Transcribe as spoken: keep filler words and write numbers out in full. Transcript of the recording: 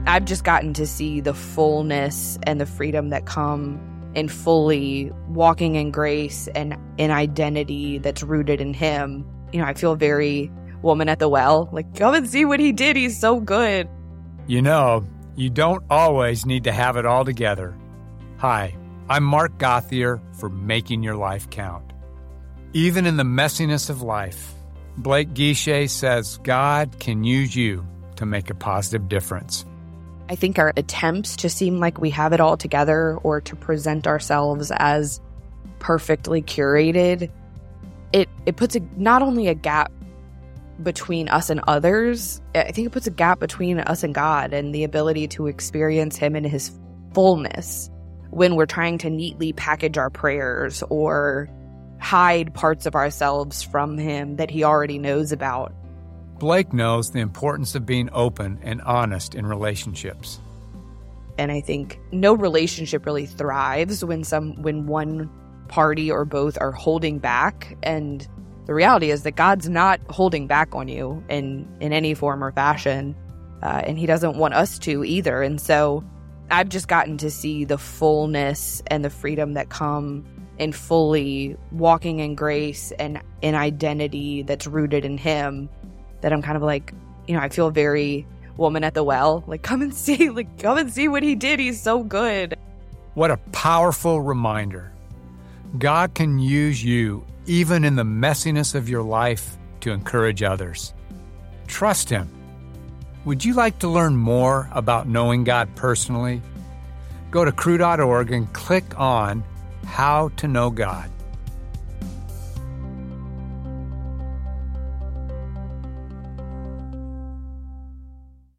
I've just gotten to see the fullness and the freedom that come in fully walking in grace and in identity that's rooted in him. You know, I feel very woman at the well, like, come and see what he did. He's so good. You know, you don't always need to have it all together. Hi, I'm Mark Gauthier for Making Your Life Count. Even in the messiness of life, Blake Guichet says God can use you to make a positive difference. I think our attempts to seem like we have it all together or to present ourselves as perfectly curated, it, it puts a, not only a gap between us and others, I think it puts a gap between us and God and the ability to experience him in his fullness when we're trying to neatly package our prayers or hide parts of ourselves from him that he already knows about. Blake knows the importance of being open and honest in relationships. And I think no relationship really thrives when some when one party or both are holding back. And the reality is that God's not holding back on you in, in any form or fashion. Uh, and he doesn't want us to either. And so I've just gotten to see the fullness and the freedom that come in fully walking in grace and in identity that's rooted in him, that I'm kind of like, you know, I feel very woman at the well, like, come and see, like, come and see what he did. He's so good. What a powerful reminder. God can use you even in the messiness of your life to encourage others. Trust him. Would you like to learn more about knowing God personally? Go to cru dot org and click on How to Know God.